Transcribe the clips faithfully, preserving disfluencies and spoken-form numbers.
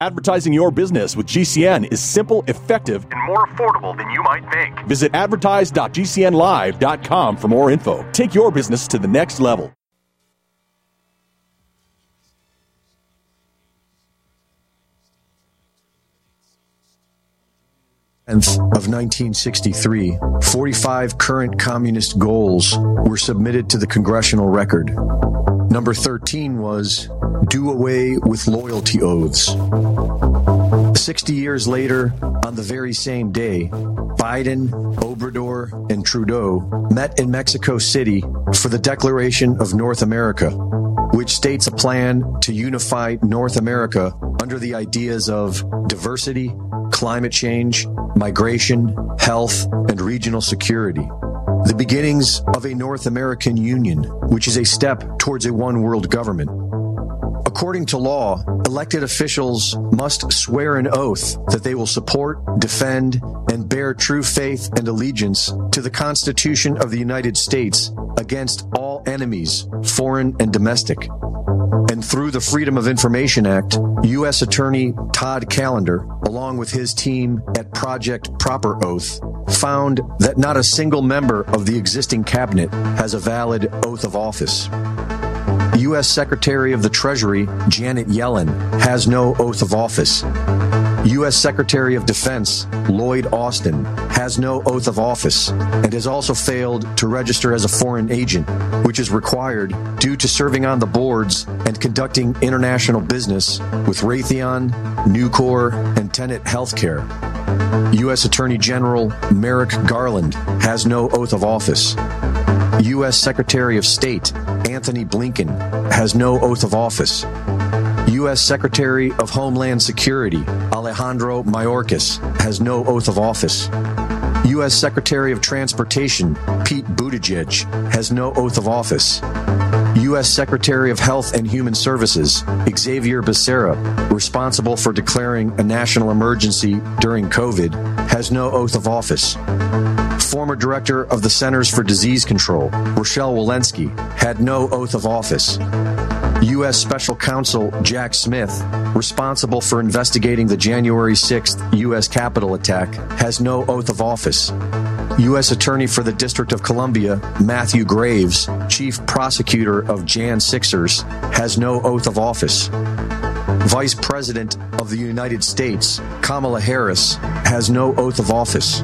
Advertising your business with G C N is simple, effective, and more affordable than you might think. Visit advertise dot g c n live dot com for more info. Take your business to the next level. Of nineteen sixty-three, forty-five current communist goals were submitted to the congressional record. Number thirteen was do away with loyalty oaths. Sixty years later, on the very same day, Biden, Obrador, and Trudeau met in Mexico City for the Declaration of North America, which states a plan to unify North America under the ideas of diversity, climate change, migration, health, and regional security. The beginnings of a North American Union, which is a step towards a one-world government. According to law, elected officials must swear an oath that they will support, defend, and bear true faith and allegiance to the Constitution of the United States against all enemies, foreign and domestic. And through the Freedom of Information Act, U S Attorney Todd Callender, along with his team at Project Proper Oath, found that not a single member of the existing cabinet has a valid oath of office. U S Secretary of the Treasury Janet Yellen has no oath of office. U S Secretary of Defense Lloyd Austin has no oath of office and has also failed to register as a foreign agent, which is required due to serving on the boards and conducting international business with Raytheon, Nucor, and Tenet Healthcare. U S Attorney General Merrick Garland has no oath of office. U S Secretary of State Anthony Blinken has no oath of office. U S Secretary of Homeland Security Alejandro Mayorkas has no oath of office. U S Secretary of Transportation Pete Buttigieg has no oath of office. U S Secretary of Health and Human Services Xavier Becerra, responsible for declaring a national emergency during COVID, has no oath of office. Former Director of the Centers for Disease Control Rochelle Walensky had no oath of office. U S Special Counsel Jack Smith, responsible for investigating the January sixth U S Capitol attack, has no oath of office. U S Attorney for the District of Columbia Matthew Graves, Chief Prosecutor of Jan Sixers, has no oath of office. Vice President of the United States Kamala Harris has no oath of office.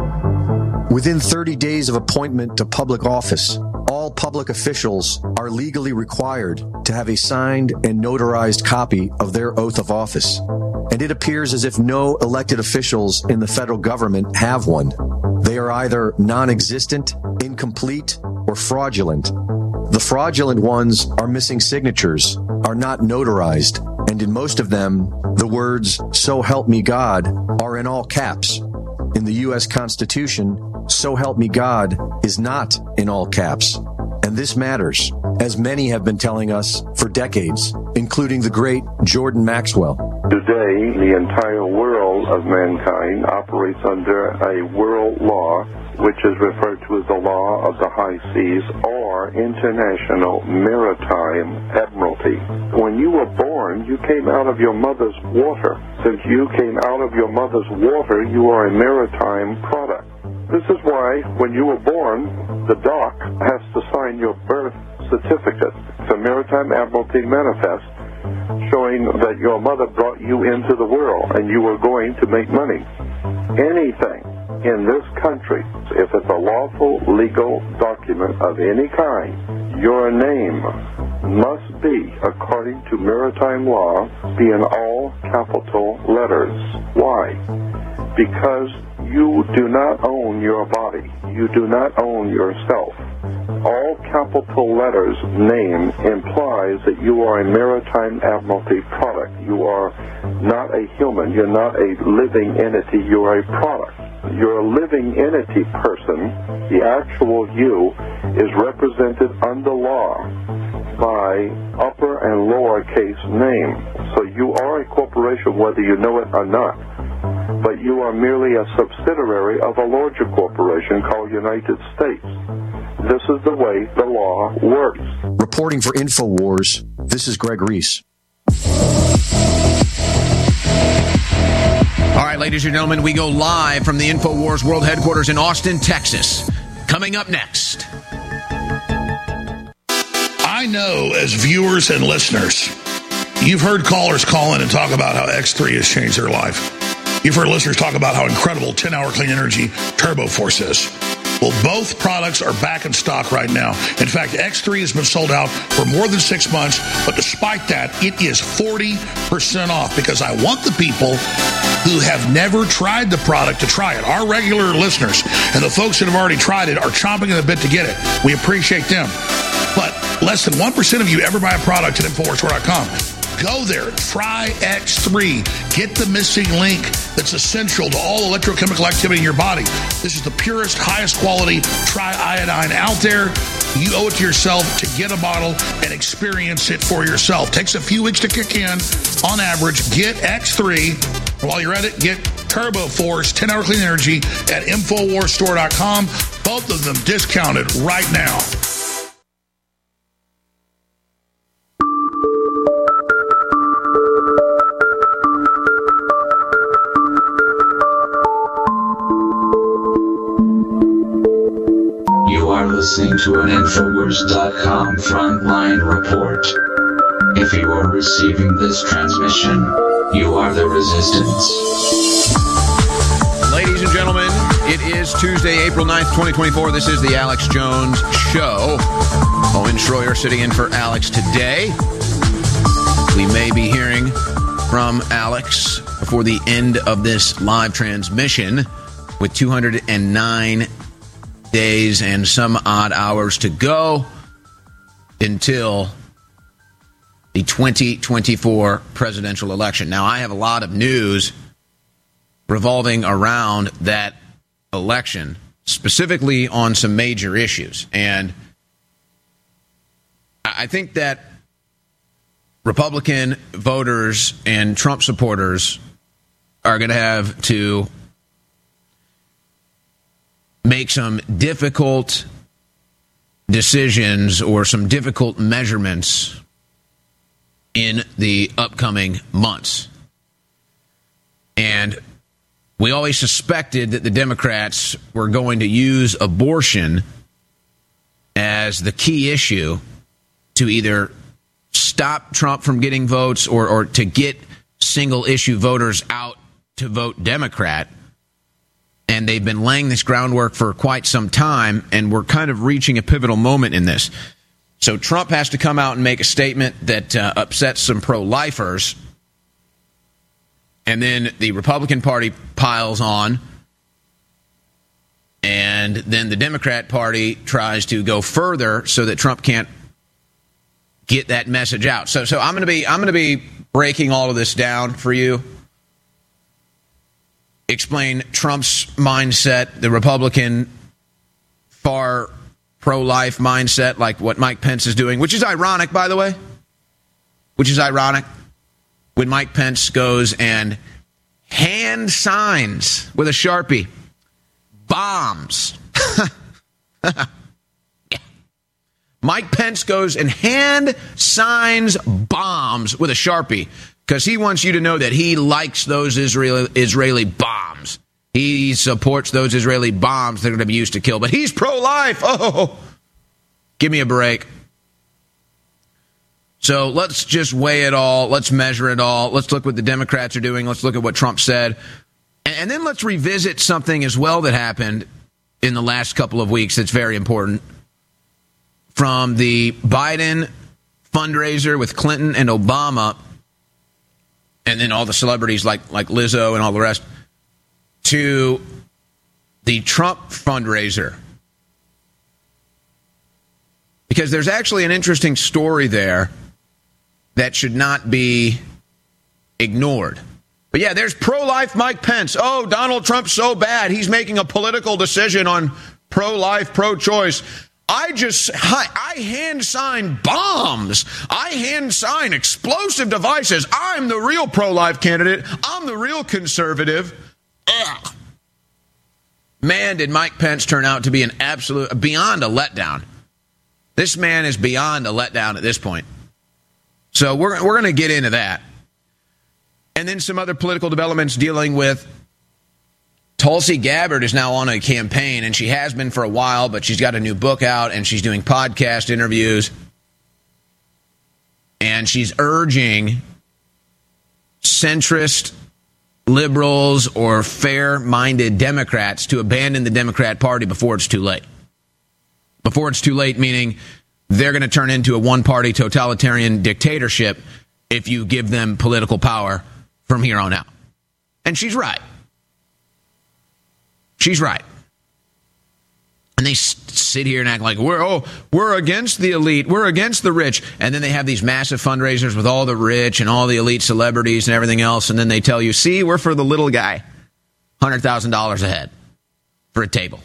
Within thirty days of appointment to public office, all public officials are legally required to have a signed and notarized copy of their oath of office. And it appears as if no elected officials in the federal government have one. They are either non-existent, incomplete, or fraudulent. The fraudulent ones are missing signatures, are not notarized, and in most of them, the words, "So help me God," are in all caps. In the U S Constitution, "So help me God" is not in all caps. And this matters, as many have been telling us for decades, including the great Jordan Maxwell. Today, the entire world of mankind operates under a world law, which is referred to as the law of the high seas or international maritime admiralty. When you were born, you came out of your mother's water. Since you came out of your mother's water, you are a maritime product. This is why, when you were born, the dock has to sign your birth certificate, the Maritime Admiralty Manifest, showing that your mother brought you into the world and you were going to make money. Anything in this country, if it's a lawful legal document of any kind, your name must be, according to maritime law, be in all capital letters. Why? Because you do not own your body. You do not own yourself. All capital letters name implies that you are a maritime admiralty product. You are not a human. You're not a living entity. You are a product. You're a living entity person. The actual you is represented under law by upper and lowercase name. So you are a corporation whether you know it or not. But you are merely a subsidiary of a larger corporation called United States. This is the way the law works. Reporting for InfoWars, this is Greg Reese. right, ladies and gentlemen, we go live from the InfoWars World Headquarters in Austin, Texas. Coming up next. I know as viewers and listeners, you've heard callers call in and talk about how X three has changed their life. You've heard listeners talk about how incredible ten-hour clean energy TurboForce is. Well, both products are back in stock right now. In fact, X three has been sold out for more than six months, but despite that, it is forty percent off because I want the people who have never tried the product to try it. Our regular listeners and the folks that have already tried it are chomping at the bit to get it. We appreciate them. But less than one percent of you ever buy a product at Infowars Store dot com. Go there, try X three. Get the missing link that's essential to all electrochemical activity in your body. This is the purest, highest quality triiodine out there. You owe it to yourself to get a bottle and experience it for yourself. Takes a few weeks to kick in. On average, get X three. While you're at it, get TurboForce ten-hour clean energy at Infowars Store dot com. Both of them discounted right now. Listening to an Infowars dot com frontline report. If you are receiving this transmission, you are the resistance. Ladies and gentlemen, it is Tuesday, April ninth, twenty twenty-four. This is the Alex Jones Show. Owen Schroyer sitting in for Alex today. We may be hearing from Alex before the end of this live transmission with two hundred nine days and some odd hours to go until the twenty twenty-four presidential election. Now, I have a lot of news revolving around that election, specifically on some major issues. And I think that Republican voters and Trump supporters are going to have to make some difficult decisions or some difficult measurements in the upcoming months. And we always suspected that the Democrats were going to use abortion as the key issue to either stop Trump from getting votes or, or to get single-issue voters out to vote Democrat. And they've been laying this groundwork for quite some time, and we're kind of reaching a pivotal moment in this. So Trump has to come out and make a statement that uh, upsets some pro-lifers, and then the Republican Party piles on, and then the Democrat Party tries to go further so that Trump can't get that message out. So, so I'm going to be I'm going to be breaking all of this down for you. Explain Trump's mindset, the Republican far pro-life mindset, like what Mike Pence is doing, which is ironic, by the way, which is ironic when Mike Pence goes and hand signs with a Sharpie bombs. Yeah. Mike Pence goes and hand signs bombs with a Sharpie because he wants you to know that he likes those Israeli, Israeli bombs. He supports those Israeli bombs that are going to be used to kill. But he's pro-life. Oh, give me a break. So let's just weigh it all. Let's measure it all. Let's look what the Democrats are doing. Let's look at what Trump said. And then let's revisit something as well that happened in the last couple of weeks that's very important. From the Biden fundraiser with Clinton and Obama, and then all the celebrities like, like Lizzo and all the rest, to the Trump fundraiser. Because there's actually an interesting story there that should not be ignored. But yeah, there's pro-life Mike Pence. Oh, Donald Trump's so bad. He's making a political decision on pro-life, pro-choice. I just, I, I hand sign bombs. I hand sign explosive devices. I'm the real pro-life candidate. I'm the real conservative. Ugh. Man, did Mike Pence turn out to be an absolute, beyond a letdown. This man is beyond a letdown at this point. So we're we're going to get into that. And then some other political developments dealing with Tulsi Gabbard is now on a campaign, and she has been for a while, but she's got a new book out, and she's doing podcast interviews. And she's urging centrist liberals or fair-minded Democrats to abandon the Democrat Party before it's too late. Before it's too late, meaning they're going to turn into a one-party totalitarian dictatorship if you give them political power from here on out. And she's right. She's right. And they sit here and act like, we're oh, we're against the elite, we're against the rich. And then they have these massive fundraisers with all the rich and all the elite celebrities and everything else. And then they tell you, see, we're for the little guy. one hundred thousand dollars a head for a table.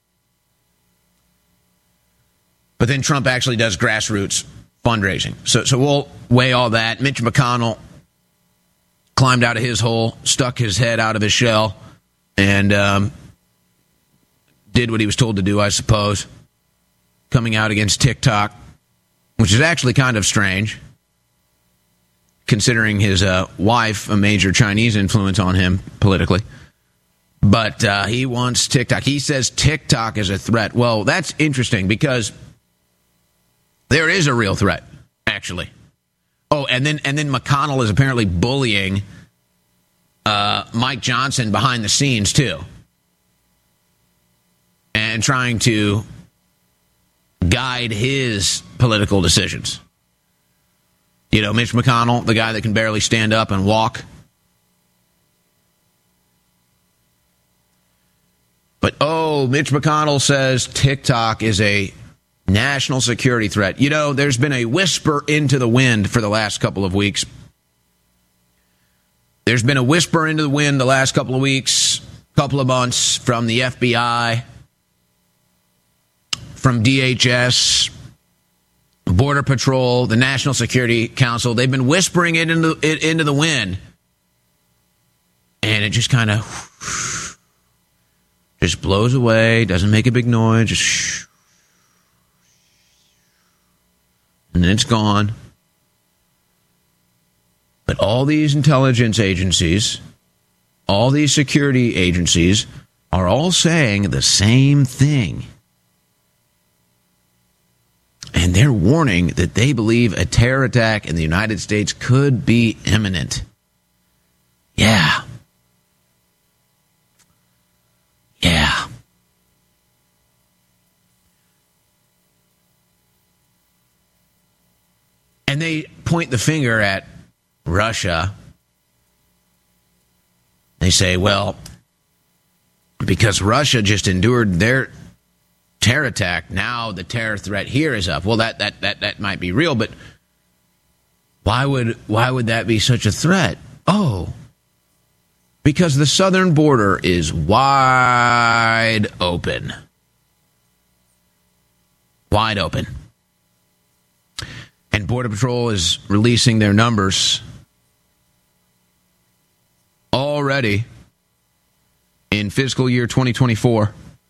But then Trump actually does grassroots fundraising. So, so we'll weigh all that. Mitch McConnell climbed out of his hole, stuck his head out of his shell, and um, did what he was told to do, I suppose, coming out against TikTok, which is actually kind of strange, considering his uh, wife, a major Chinese influence on him politically. But uh, he wants TikTok. He says TikTok is a threat. Well, that's interesting because there is a real threat, actually. Oh, and then and then McConnell is apparently bullying uh, Mike Johnson behind the scenes, too. And trying to guide his political decisions. You know, Mitch McConnell, the guy that can barely stand up and walk. But, oh, Mitch McConnell says TikTok is a national security threat. You know, there's been a whisper into the wind for the last couple of weeks. There's been a whisper into the wind the last couple of weeks, couple of months from the F B I, from D H S, Border Patrol, the National Security Council. They've been whispering it into, it into the wind. And it just kind of just blows away, doesn't make a big noise, just shh. And then it's gone. But all these intelligence agencies, all these security agencies are all saying the same thing. And they're warning that they believe a terror attack in the United States could be imminent. Yeah. Yeah. And they point the finger at Russia. They say, well, because Russia just endured their terror attack, now the terror threat here is up. Well, that that that that might be real, but why would why would that be such a threat? Oh, because the southern border is wide open. Wide open. And Border Patrol is releasing their numbers already in fiscal year twenty twenty-four.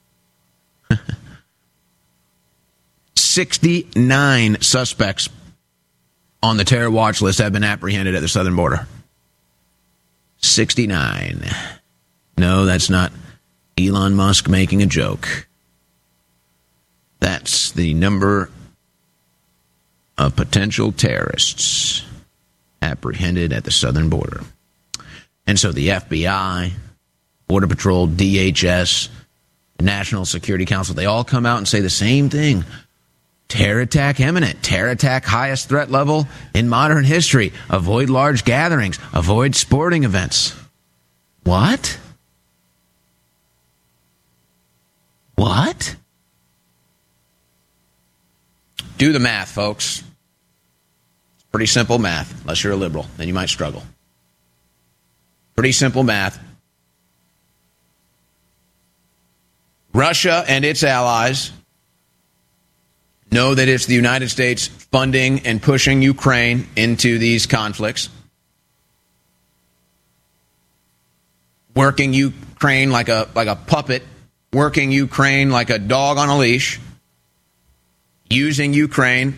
sixty-nine suspects on the terror watch list have been apprehended at the southern border. sixty-nine. No, that's not Elon Musk making a joke. That's the number of potential terrorists apprehended at the southern border. And so the F B I, Border Patrol, D H S, the National Security Council, they all come out and say the same thing. Terror attack imminent. Terror attack highest threat level in modern history. Avoid large gatherings. Avoid sporting events. What? What? Do the math, folks. It's pretty simple math, unless you're a liberal. Then you might struggle. Pretty simple math. Russia and its allies know that it's the United States funding and pushing Ukraine into these conflicts, working Ukraine like a like a puppet, working Ukraine like a dog on a leash, using Ukraine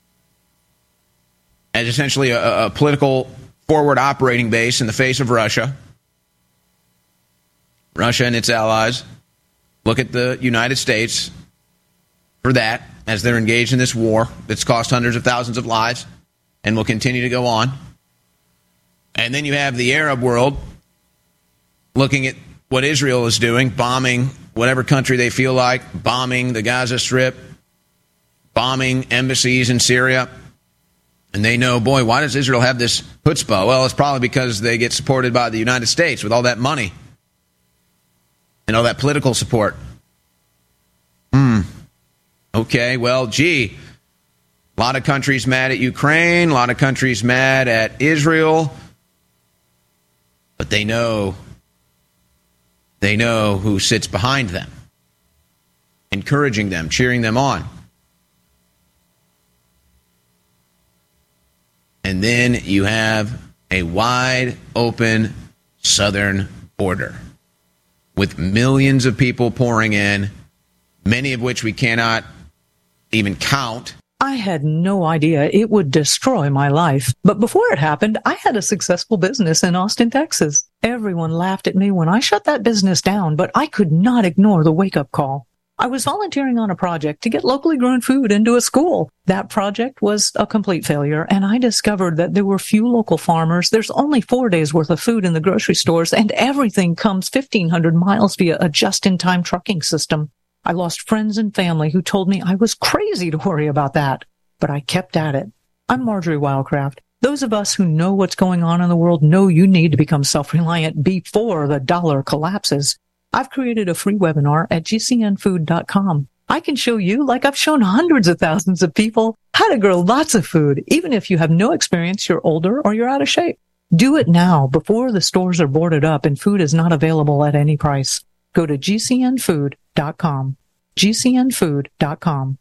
as essentially a, a political forward operating base in the face of Russia, Russia and its allies look at the United States for that as they're engaged in this war that's cost hundreds of thousands of lives and will continue to go on. And then you have the Arab world looking at what Israel is doing, bombing whatever country they feel like, bombing the Gaza Strip, bombing embassies in Syria. And they know, boy, why does Israel have this chutzpah? Well, it's probably because they get supported by the United States with all that money and all that political support. Hmm. Okay, well, gee, a lot of countries mad at Ukraine, a lot of countries mad at Israel, but they know, they know who sits behind them, encouraging them, cheering them on. And then you have a wide open southern border with millions of people pouring in, many of which we cannot even count. I had no idea it would destroy my life. But before it happened, I had a successful business in Austin, Texas. Everyone laughed at me when I shut that business down, but I could not ignore the wake-up call. I was volunteering on a project to get locally grown food into a school. That project was a complete failure, and I discovered that there were few local farmers. There's only four days worth of food in the grocery stores, and everything comes fifteen hundred miles via a just-in-time trucking system. I lost friends and family who told me I was crazy to worry about that, but I kept at it. I'm Marjorie Wildcraft. Those of us who know what's going on in the world know you need to become self-reliant before the dollar collapses. I've created a free webinar at G C N food dot com. I can show you, like I've shown hundreds of thousands of people, how to grow lots of food, even if you have no experience, you're older, or you're out of shape. Do it now before the stores are boarded up and food is not available at any price. Go to G C N food dot com. G C N food dot com.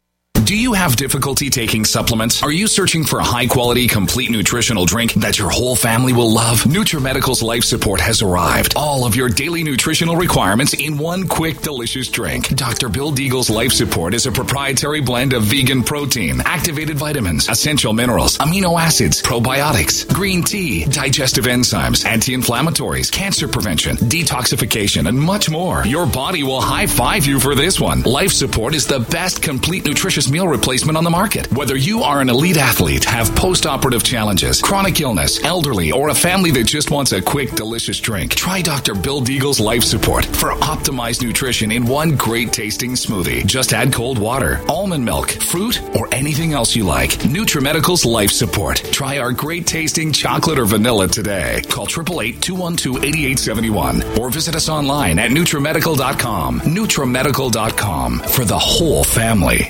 Do you have difficulty taking supplements? Are you searching for a high-quality, complete nutritional drink that your whole family will love? NutriMedical's Life Support has arrived. All of your daily nutritional requirements in one quick, delicious drink. Doctor Bill Deagle's Life Support is a proprietary blend of vegan protein, activated vitamins, essential minerals, amino acids, probiotics, green tea, digestive enzymes, anti-inflammatories, cancer prevention, detoxification, and much more. Your body will high-five you for this one. Life Support is the best complete nutritious meal replacement on the market. Whether you are an elite athlete, have post-operative challenges, chronic illness, elderly, or a family that just wants a quick, delicious drink, try Doctor Bill Deagle's Life Support for optimized nutrition in one great tasting smoothie. Just add cold water, almond milk, fruit, or anything else you like. NutriMedical's Life Support. Try our great tasting chocolate or vanilla today. Call eight eight eight, two one two, eight eight seven one or visit us online at NutriMedical dot com. NutriMedical dot com for the whole family.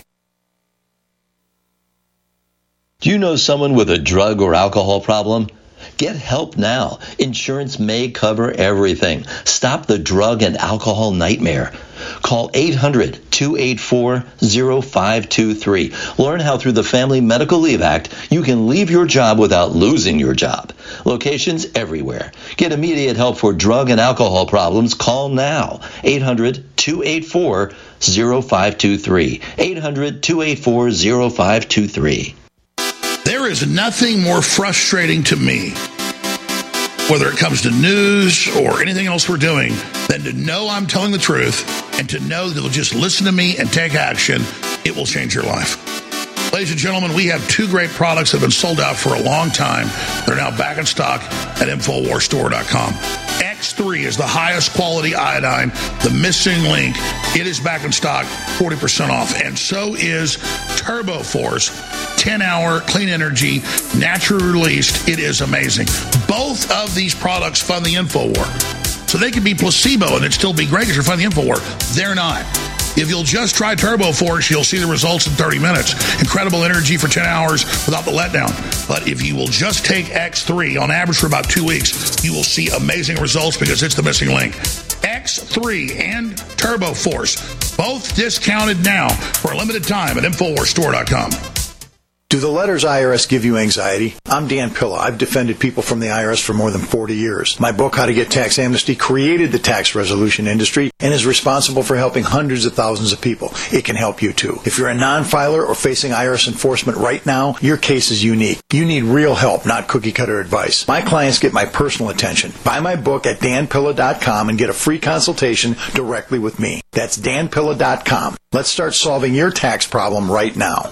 Do you know someone with a drug or alcohol problem? Get help now. Insurance may cover everything. Stop the drug and alcohol nightmare. Call eight hundred, two eight four, zero five two three. Learn how through the Family Medical Leave Act you can leave your job without losing your job. Locations everywhere. Get immediate help for drug and alcohol problems. Call now. eight hundred, two eight four, zero five two three. eight hundred, two eight four, zero five two three. There is nothing more frustrating to me, whether it comes to news or anything else we're doing, than to know I'm telling the truth and to know that they'll just listen to me and take action. It will change your life. Ladies and gentlemen, we have two great products that have been sold out for a long time. They're now back in stock at Infowars Store dot com. X three is the highest quality iodine, the missing link. It is back in stock, forty percent off. And so is Turbo Force, ten-hour clean energy, naturally released. It is amazing. Both of these products fund the InfoWar. So they could be placebo and it'd still be great because you're funding the InfoWar. They're not. If you'll just try Turbo Force, you'll see the results in thirty minutes. Incredible energy for ten hours without the letdown. But if you will just take X three, on average for about two weeks, you will see amazing results because it's the missing link. X three and Turbo Force, both discounted now for a limited time at Infowars Store dot com. Do the letters I R S give you anxiety? I'm Dan Pilla. I've defended people from the I R S for more than forty years. My book, How to Get Tax Amnesty, created the tax resolution industry and is responsible for helping hundreds of thousands of people. It can help you too. If you're a non-filer or facing I R S enforcement right now, your case is unique. You need real help, not cookie-cutter advice. My clients get my personal attention. Buy my book at dan pilla dot com and get a free consultation directly with me. That's dan pilla dot com. Let's start solving your tax problem right now.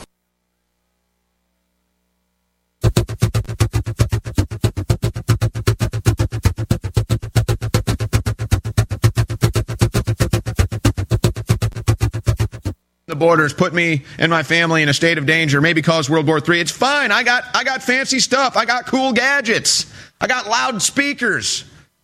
The borders put me and my family in a state of danger, maybe cause World War Three. It's fine. I got I got fancy stuff. I got cool gadgets. I got loud speakers.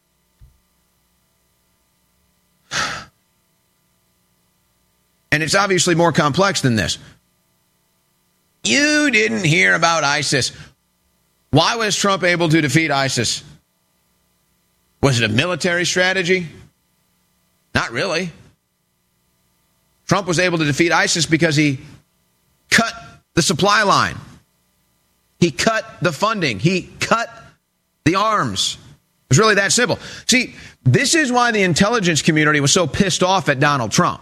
And it's obviously more complex than this. You didn't hear about ISIS. Why was Trump able to defeat ISIS? Was it a military strategy? Not really. Trump was able to defeat ISIS because he cut the supply line. He cut the funding. He cut the arms. It was really that simple. See, this is why the intelligence community was so pissed off at Donald Trump.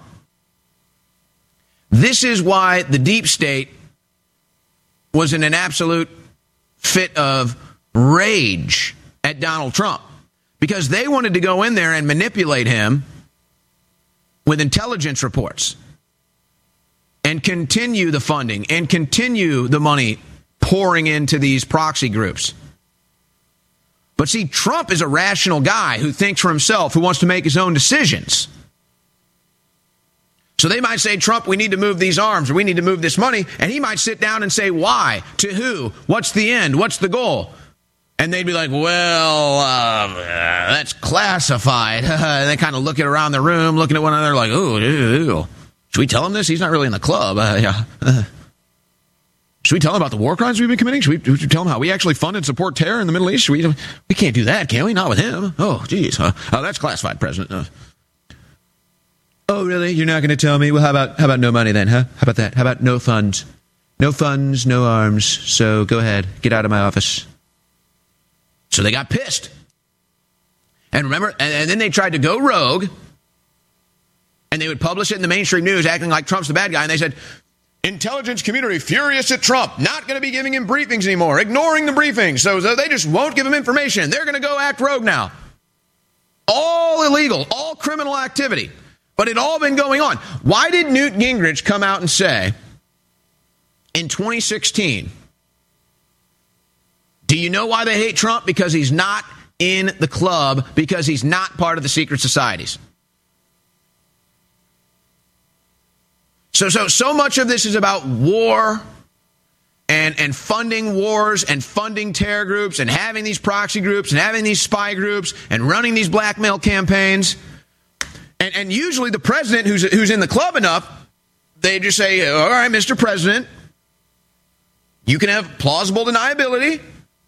This is why the deep state was in an absolute fit of rage at Donald Trump, because they wanted to go in there and manipulate him with intelligence reports and continue the funding and continue the money pouring into these proxy groups. But see, Trump is a rational guy who thinks for himself, who wants to make his own decisions. So they might say, Trump, we need to move these arms, or we need to move this money. And he might sit down and say, why? To who? What's the end? What's the goal? And they'd be like, well, uh, that's classified. And they kind of look at around the room, looking at one another like, ooh, ooh, ooh. Should we tell him this? He's not really in the club. Uh, yeah. Uh, should we tell him about the war crimes we've been committing? Should we, should we tell him how we actually fund and support terror in the Middle East? Should we, we can't do that, can we? Not with him. Oh, geez. Uh, oh, that's classified, President. Uh, Oh, really? You're not going to tell me? Well, how about how about no money then, huh? How about that? How about no funds? No funds, no arms. So go ahead. Get out of my office. So they got pissed. And remember, and, and then they tried to go rogue. And they would publish it in the mainstream news acting like Trump's the bad guy. And they said, intelligence community furious at Trump. Not going to be giving him briefings anymore. Ignoring the briefings. So, so they just won't give him information. They're going to go act rogue now. All illegal. All criminal activity. But it all been going on. Why did Newt Gingrich come out and say in twenty sixteen, do you know why they hate Trump? Because he's not in the club, because he's not part of the secret societies. So, so, so much of this is about war and, and funding wars and funding terror groups and having these proxy groups and having these spy groups and running these blackmail campaigns. And, and usually the president who's who's in the club enough, they just say, all right, Mister President, you can have plausible deniability.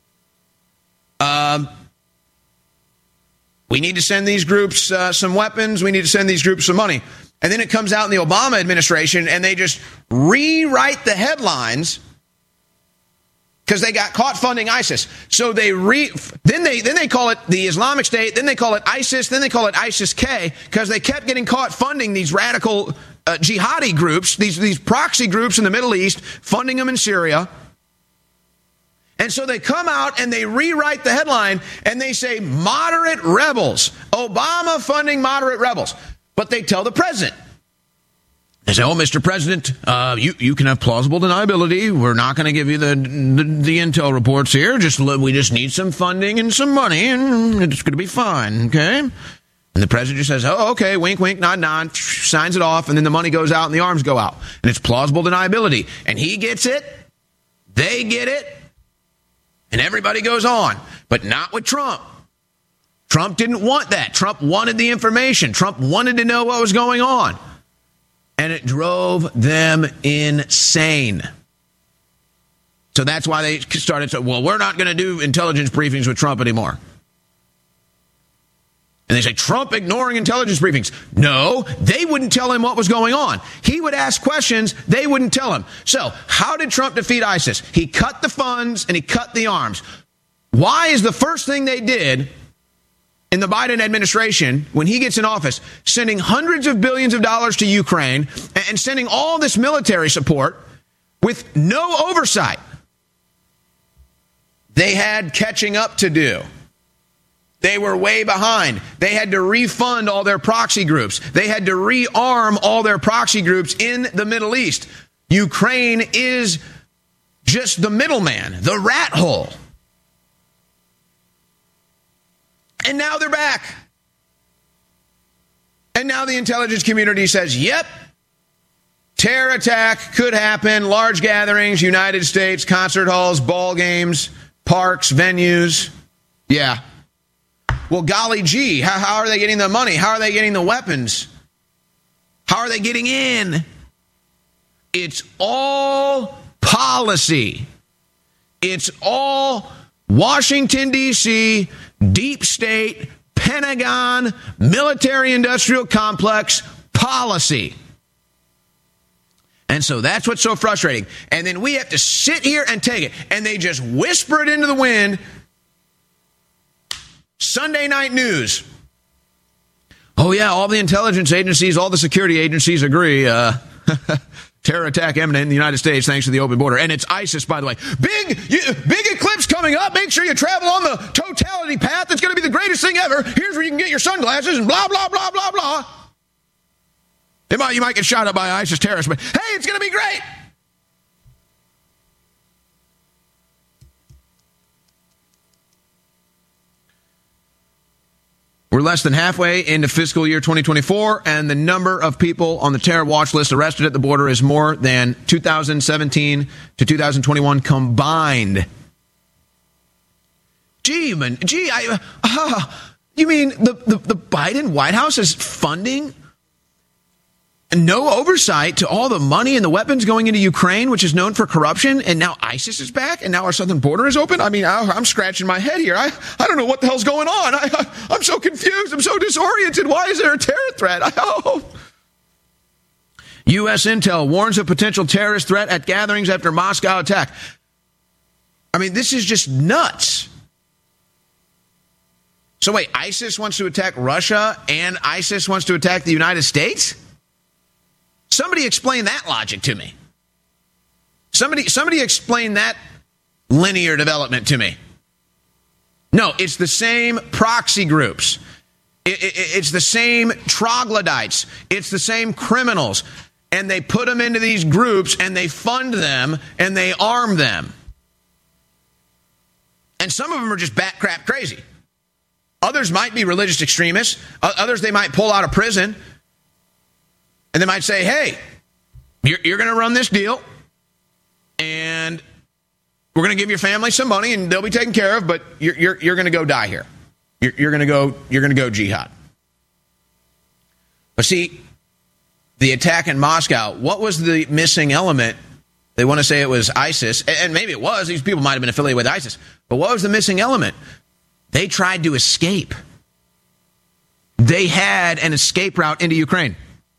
Um, we need to send these groups uh, some weapons. We need to send these groups some money. And then it comes out in the Obama administration and they just rewrite the headlines because they got caught funding ISIS. So they re then they then they call it the Islamic State, then they call it ISIS, then they call it ISIS-K, because they kept getting caught funding these radical uh, jihadi groups, these these proxy groups in the Middle East, funding them in Syria. And so they come out and they rewrite the headline and they say moderate rebels, Obama funding moderate rebels. But they tell the president. They say, oh, Mister President, uh, you, you can have plausible deniability. We're not going to give you the, the the intel reports here. Just we just need some funding and some money, and it's going to be fine, okay? And the president just says, oh, okay, wink, wink, nod, nod, signs it off, and then the money goes out and the arms go out. And it's plausible deniability. And he gets it, they get it, and everybody goes on. But not with Trump. Trump didn't want that. Trump wanted the information. Trump wanted to know what was going on. And it drove them insane. So that's why they started to, well, we're not going to do intelligence briefings with Trump anymore. And they say, Trump ignoring intelligence briefings. No, they wouldn't tell him what was going on. He would ask questions. They wouldn't tell him. So how did Trump defeat ISIS? He cut the funds and he cut the arms. Why is the first thing they did in the Biden administration, when he gets in office, sending hundreds of billions of dollars to Ukraine and sending all this military support with no oversight? They had catching up to do. They were way behind. They had to refund all their proxy groups. They had to rearm all their proxy groups in the Middle East. Ukraine is just the middleman, the rat hole. And now they're back. And now the intelligence community says, yep, terror attack could happen, large gatherings, United States, concert halls, ball games, parks, venues. Yeah. Well, golly gee, how, how are they getting the money? How are they getting the weapons? How are they getting in? It's all policy. It's all Washington, D C, deep state, Pentagon, military-industrial complex policy. And so that's what's so frustrating. And then we have to sit here and take it. And they just whisper it into the wind. Sunday night news. Oh, yeah, all the intelligence agencies, all the security agencies agree. Uh, terror attack imminent in the United States thanks to the open border. And it's ISIS, by the way. Big, big eclipse coming up. Make sure you travel on the totality path. It's going to be the greatest thing ever. Here's where you can get your sunglasses and blah, blah, blah, blah, blah. It might, you might get shot up by ISIS terrorists, but hey, it's going to be great. We're less than halfway into fiscal year twenty twenty-four, and the number of people on the terror watch list arrested at the border is more than two thousand seventeen to two thousand twenty-one combined. Gee, man, gee, I, uh, you mean the, the, the Biden White House is funding no oversight to all the money and the weapons going into Ukraine, which is known for corruption, and now ISIS is back, and now our southern border is open? I mean, I, I'm scratching my head here. I, I don't know what the hell's going on. I, I, I'm so confused. I'm so disoriented. Why is there a terror threat? I, oh. U S intel warns of potential terrorist threat at gatherings after Moscow attack. I mean, this is just nuts. So wait, ISIS wants to attack Russia, and ISIS wants to attack the United States? Somebody explain that logic to me. Somebody, somebody explain that linear development to me. No, it's the same proxy groups. It, it, it's the same troglodytes. It's the same criminals. And they put them into these groups, and they fund them, and they arm them. And some of them are just bat crap crazy. Others might be religious extremists. Others they might pull out of prison. And they might say, hey, you're, you're going to run this deal, and we're going to give your family some money, and they'll be taken care of, but you're, you're, you're going to go die here. You're, you're going to go, you're going to go jihad. But see, the attack in Moscow, what was the missing element? They want to say it was ISIS, and maybe it was. These people might have been affiliated with ISIS. But what was the missing element? They tried to escape. They had an escape route into Ukraine.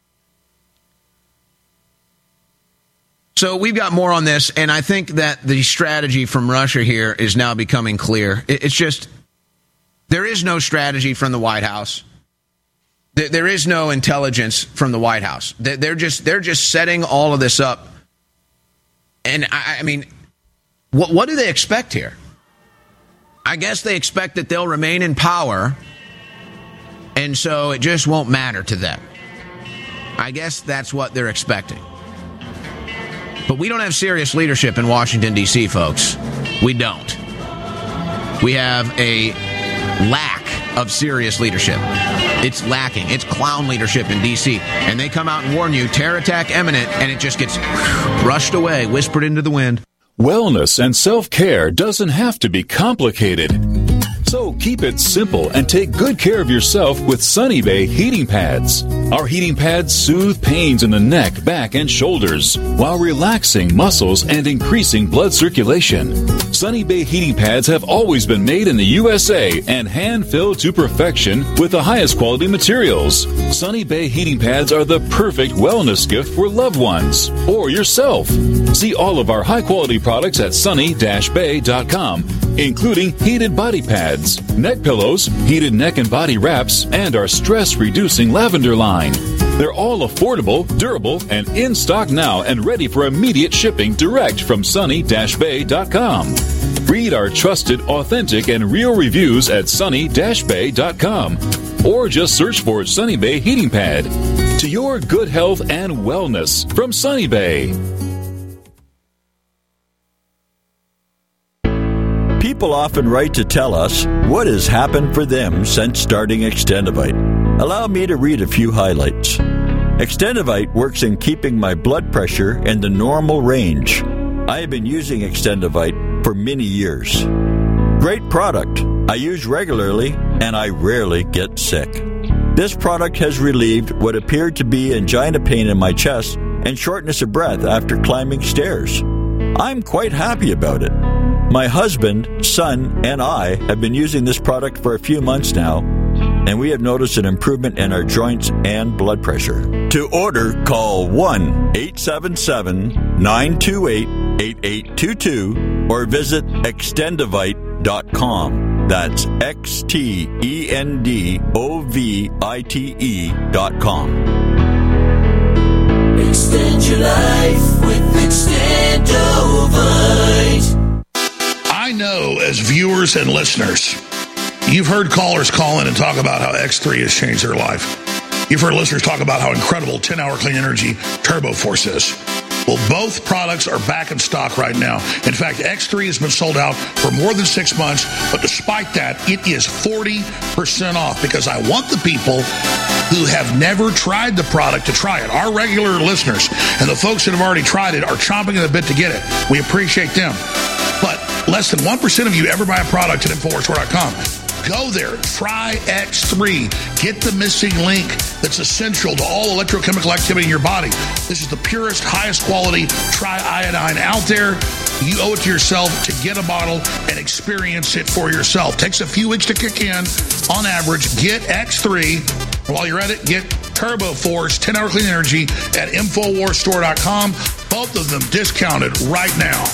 So we've got more on this, and I think that the strategy from Russia here is now becoming clear. It's just, there is no strategy from the White House. There is no intelligence from the White House. They're just, they're just setting all of this up. And I, I mean, what, what do they expect here? I guess they expect that they'll remain in power, and so it just won't matter to them. I guess that's what they're expecting. But we don't have serious leadership in Washington, D C, folks. We don't. We have a lack of serious leadership. It's lacking. It's clown leadership in D C. And they come out and warn you, terror attack imminent, and it just gets brushed away, whispered into the wind. Wellness and self-care doesn't have to be complicated. So So keep it simple and take good care of yourself with Sunny Bay heating pads. Our heating pads soothe pains in the neck, back, and shoulders while relaxing muscles and increasing blood circulation. Sunny Bay heating pads have always been made in the U S A and hand-filled to perfection with the highest quality materials. Sunny Bay heating pads are the perfect wellness gift for loved ones or yourself. See all of our high-quality products at sunny dash bay dot com, including heated body pads, neck pillows, heated neck and body wraps, and our stress-reducing lavender line. They're all affordable, durable, and in stock now and ready for immediate shipping direct from sunny dash bay dot com. Read our trusted, authentic, and real reviews at sunny dash bay dot com or just search for Sunny Bay Heating Pad. To your good health and wellness from Sunny Bay. People often write to tell us what has happened for them since starting Extendivite. Allow me to read a few highlights. Extendivite works in keeping my blood pressure in the normal range. I have been using Extendivite for many years. Great product. I use regularly and I rarely get sick. This product has relieved what appeared to be angina pain in my chest and shortness of breath after climbing stairs. I'm quite happy about it. My husband, son, and I have been using this product for a few months now, and we have noticed an improvement in our joints and blood pressure. To order, call one eight seven seven, nine two eight, eight eight two two or visit extendivite dot com. That's X T E N D O V I T E dot com. Extend your life with Extendivite. I know as viewers and listeners, you've heard callers call in and talk about how X three has changed their life. You've heard listeners talk about how incredible ten-hour clean energy Turbo Force is. Well, both products are back in stock right now. In fact, X three has been sold out for more than six months, but despite that, it is forty percent off because I want the people who have never tried the product to try it. Our regular listeners and the folks that have already tried it are chomping at the bit to get it. We appreciate them. But less than one percent of you ever buy a product at Infowars Store dot com. Go there. Try X three. Get the missing link that's essential to all electrochemical activity in your body. This is the purest, highest quality tri-iodine out there. You owe it to yourself to get a bottle and experience it for yourself. Takes a few weeks to kick in. On average, get X three. While you're at it, get Turbo Force ten-hour clean energy at Infowars Store dot com. Both of them discounted right now.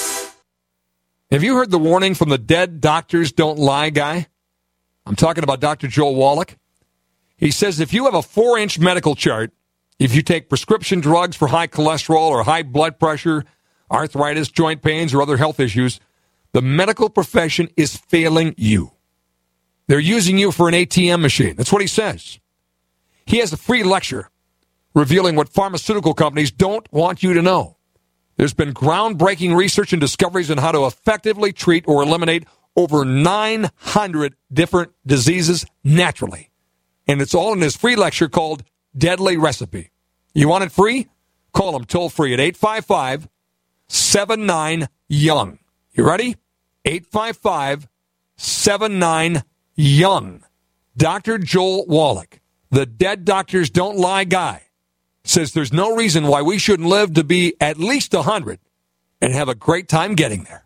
Have you heard the warning from the dead doctors don't lie guy? I'm talking about Doctor Joel Wallach. He says if you have a four-inch medical chart, if you take prescription drugs for high cholesterol or high blood pressure, arthritis, joint pains, or other health issues, the medical profession is failing you. They're using you for an A T M machine. That's what he says. He has a free lecture revealing what pharmaceutical companies don't want you to know. There's been groundbreaking research and discoveries on how to effectively treat or eliminate over nine hundred different diseases naturally. And it's all in his free lecture called Deadly Recipe. You want it free? Call him toll free at eight five five, seven nine, young. You ready? eight five five, seven nine, young. Doctor Joel Wallach, the dead doctors don't lie guy, says there's no reason why we shouldn't live to be at least one hundred and have a great time getting there.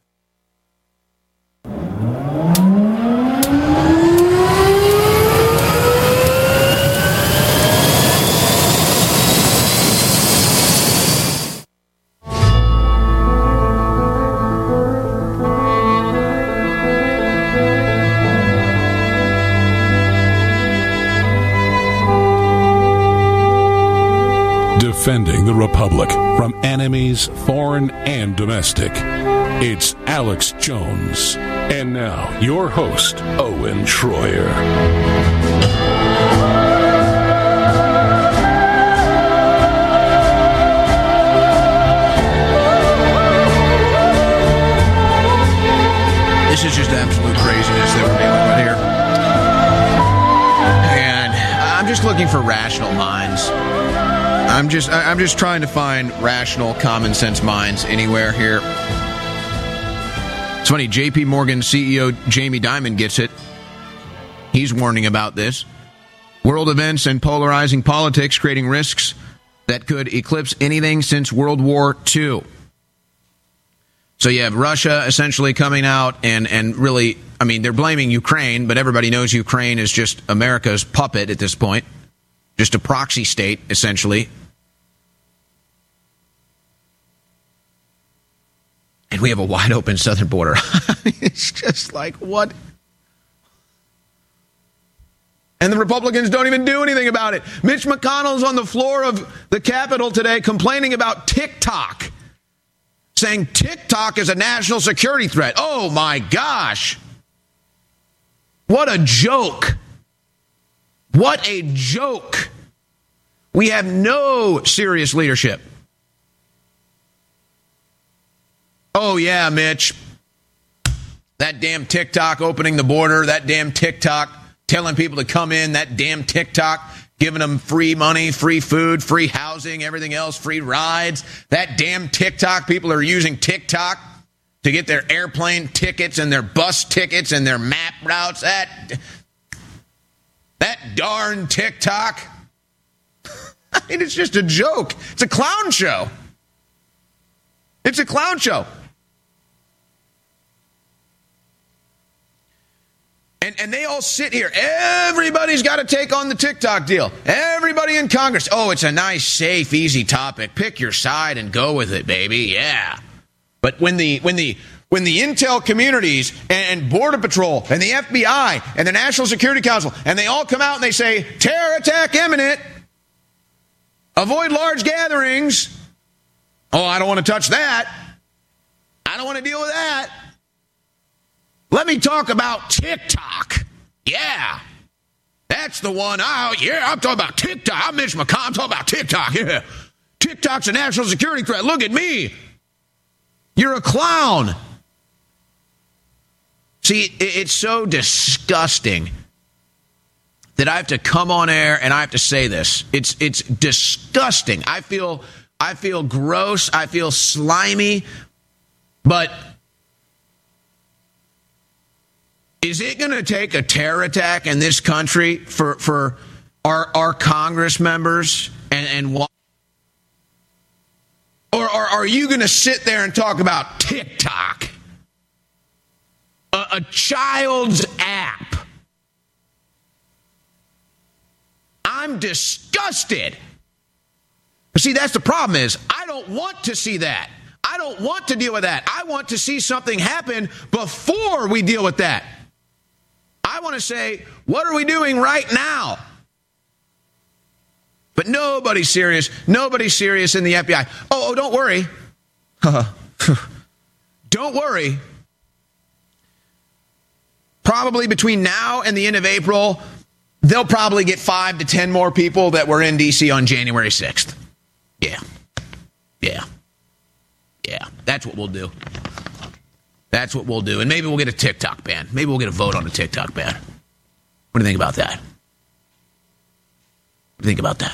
Defending the Republic from enemies, foreign and domestic. It's Alex Jones. And now, your host, Owen Schroyer. This is just absolute craziness that we're dealing with here. And I'm just looking for rational minds. I'm just I'm just trying to find rational, common sense minds anywhere here. It's funny, J P Morgan C E O Jamie Dimon gets it. He's warning about this. World events and polarizing politics creating risks that could eclipse anything since World War Two. So you have Russia essentially coming out and, and really, I mean, they're blaming Ukraine, but everybody knows Ukraine is just America's puppet at this point. Just a proxy state, essentially. And we have a wide open southern border. It's just like, what? And the Republicans don't even do anything about it. Mitch McConnell's on the floor of the Capitol today complaining about TikTok, saying TikTok is a national security threat. Oh, my gosh. What a joke. What a joke. We have no serious leadership. Oh, yeah, Mitch. That damn TikTok opening the border, that damn TikTok telling people to come in, that damn TikTok giving them free money, free food, free housing, everything else, free rides. That damn TikTok, people are using TikTok to get their airplane tickets and their bus tickets and their map routes. That, that darn TikTok. I mean, it's just a joke. It's a clown show. It's a clown show. And and they all sit here. Everybody's got to take on the TikTok deal. Everybody in Congress. Oh, it's a nice, safe, easy topic. Pick your side and go with it, baby. Yeah. But when the when the when the intel communities and, and Border Patrol and the F B I and the National Security Council and they all come out and they say terror attack imminent, avoid large gatherings. Oh, I don't want to touch that. I don't want to deal with that. Let me talk about TikTok. Yeah. That's the one. I, yeah, I'm talking about TikTok. I'm Mitch McConnell. I'm talking about TikTok. Yeah. TikTok's a national security threat. Look at me. You're a clown. See, it's so disgusting that I have to come on air and I have to say this. It's it's disgusting. I feel I feel gross. I feel slimy. But is it going to take a terror attack in this country for, for our, our Congress members and, and what? Or, or are you going to sit there and talk about TikTok, a, a child's app? I'm disgusted. But see, that's the problem is I don't want to see that. I don't want to deal with that. I want to see something happen before we deal with that. I want to say, what are we doing right now? But nobody's serious. Nobody's serious in the F B I. Oh, oh don't worry. Don't worry. Probably between now and the end of April, they'll probably get five to ten more people that were in D C on January sixth. Yeah. Yeah. Yeah. That's what we'll do. That's what we'll do. And maybe we'll get a TikTok ban. Maybe we'll get a vote on a TikTok ban. What do you think about that? What do you think about that?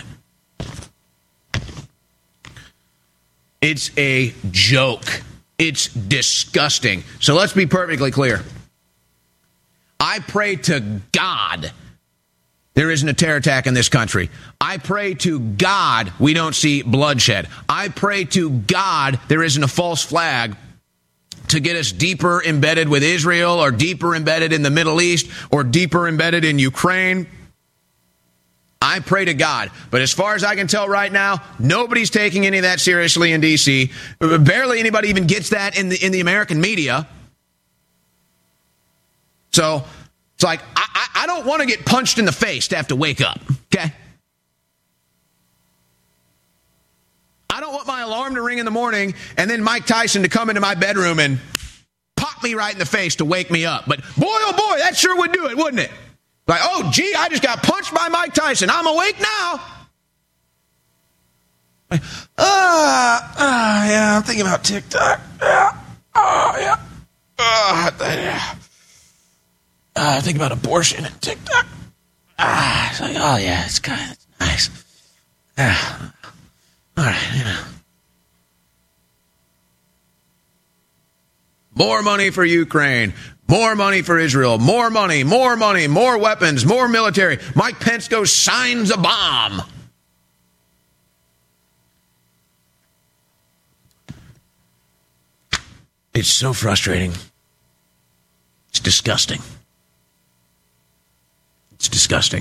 It's a joke. It's disgusting. So let's be perfectly clear. I pray to God there isn't a terror attack in this country. I pray to God we don't see bloodshed. I pray to God there isn't a false flag to get us deeper embedded with Israel or deeper embedded in the Middle East or deeper embedded in Ukraine. I pray to God. But as far as I can tell right now, nobody's taking any of that seriously in D C. Barely anybody even gets that in the in the American media. So it's like, I, I, I don't want to get punched in the face to have to wake up, okay? I don't want my alarm to ring in the morning and then Mike Tyson to come into my bedroom and pop me right in the face to wake me up. But boy, oh boy, that sure would do it, wouldn't it? Like, oh, gee, I just got punched by Mike Tyson. I'm awake now. Ah, uh, uh, yeah, I'm thinking about TikTok. Yeah, oh, yeah. Uh, yeah. Uh, think about abortion and TikTok. Ah, it's like, oh yeah, it's kind of nice. Yeah. All right, you know. More money for Ukraine. More money for Israel. More money, more money, more weapons, more military. Mike Pence goes, signs a bomb. It's so frustrating. It's disgusting. It's disgusting.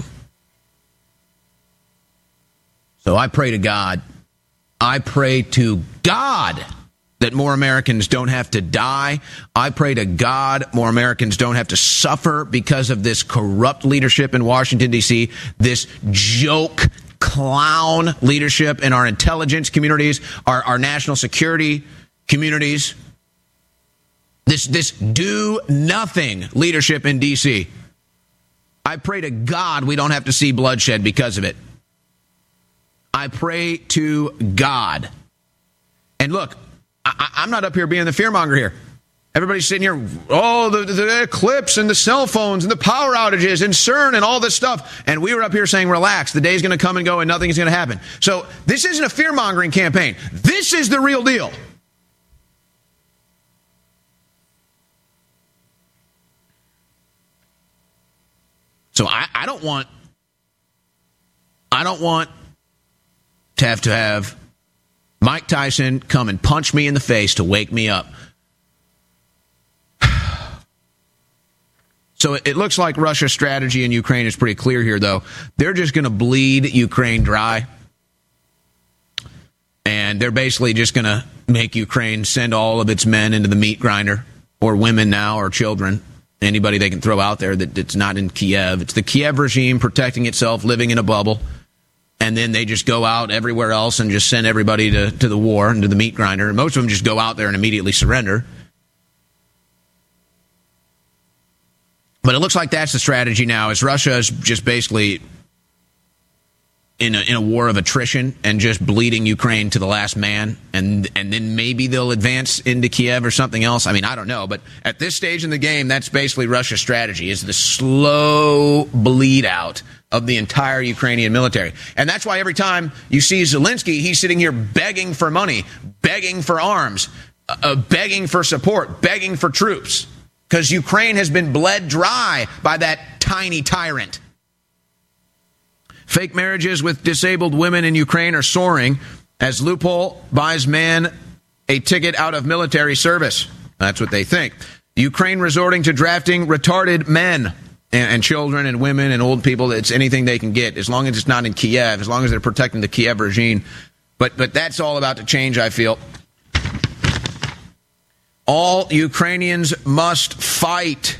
So I pray to God. I pray to God that more Americans don't have to die. I pray to God more Americans don't have to suffer because of this corrupt leadership in Washington, D C, this joke, clown leadership in our intelligence communities, our, our national security communities, this, this do-nothing leadership in D C. I pray to God we don't have to see bloodshed because of it. I pray to God. And look, I, I'm not up here being the fearmonger here. Everybody's sitting here, oh, the, the eclipse and the cell phones and the power outages and CERN and all this stuff. And we were up here saying, relax, the day's going to come and go and nothing is going to happen. So this isn't a fear-mongering campaign. This is the real deal. So I, I don't want, I don't want to have to have Mike Tyson come and punch me in the face to wake me up. So it looks like Russia's strategy in Ukraine is pretty clear here, though. They're just going to bleed Ukraine dry. And they're basically just going to make Ukraine send all of its men into the meat grinder, or women now, or children. Anybody they can throw out there that, that's not in Kiev. It's the Kiev regime protecting itself, living in a bubble. And then they just go out everywhere else and just send everybody to, to the war and to the meat grinder. And most of them just go out there and immediately surrender. But it looks like that's the strategy now, is Russia is just basically in a, in a war of attrition and just bleeding Ukraine to the last man. And and then maybe they'll advance into Kiev or something else. I mean, I don't know. But at this stage in the game, that's basically Russia's strategy, is the slow bleed out of the entire Ukrainian military. And that's why every time you see Zelensky, he's sitting here begging for money, begging for arms, uh, begging for support, begging for troops. Because Ukraine has been bled dry by that tiny tyrant. Fake marriages with disabled women in Ukraine are soaring as loophole buys man a ticket out of military service. That's what they think. Ukraine resorting to drafting retarded men and, and children and women and old people. It's anything they can get, as long as it's not in Kiev, as long as they're protecting the Kiev regime. But but that's all about to change, I feel. All Ukrainians must fight,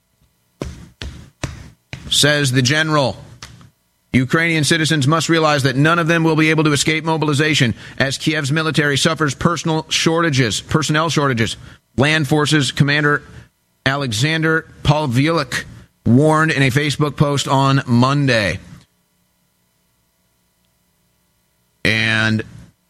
says the general. Ukrainian citizens must realize that none of them will be able to escape mobilization as Kiev's military suffers personal shortages, personnel shortages. Land Forces Commander Alexander Pavlyuk warned in a Facebook post on Monday. And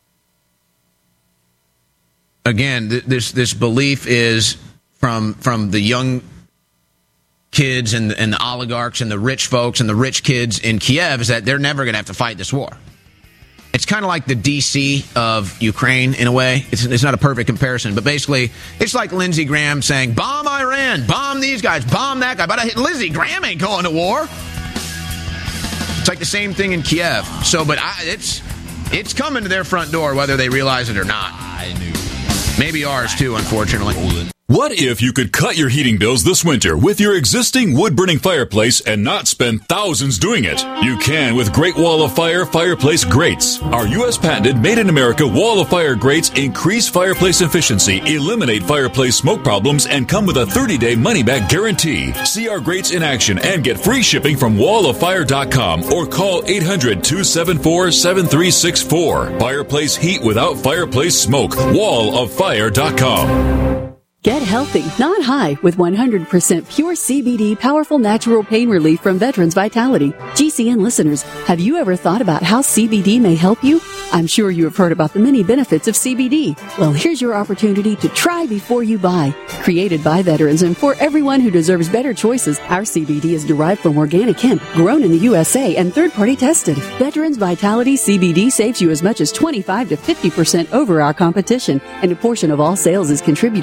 again, th- this this belief is from from the young kids and, and the oligarchs and the rich folks and the rich kids in Kiev, is that they're never going to have to fight this war. It's kind of like the D C of Ukraine in a way. It's, it's not a perfect comparison, but basically it's like Lindsey Graham saying, bomb Iran, bomb these guys, bomb that guy. But I, Lindsey Graham ain't going to war. It's like the same thing in Kiev. So, but I, it's it's coming to their front door whether they realize it or not. I knew. Maybe ours too, unfortunately. What if you could cut your heating bills this winter with your existing wood-burning fireplace and not spend thousands doing it? You can with Great Wall of Fire fireplace grates. Our U S patented made-in-America Wall of Fire grates increase fireplace efficiency, eliminate fireplace smoke problems, and come with a thirty-day money-back guarantee. See our grates in action and get free shipping from wall of fire dot com or call eight hundred, two seven four, seven three six four. Fireplace heat without fireplace smoke. wall of fire dot com. Get healthy, not high, with one hundred percent pure C B D powerful natural pain relief from Veterans Vitality. G C N listeners, have you ever thought about how C B D may help you? I'm sure you have heard about the many benefits of C B D. Well, here's your opportunity to try before you buy. Created by veterans and for everyone who deserves better choices, our C B D is derived from organic hemp, grown in the U S A and third-party tested. Veterans Vitality C B D saves you as much as twenty-five to fifty percent over our competition, and a portion of all sales is contributed to Veterans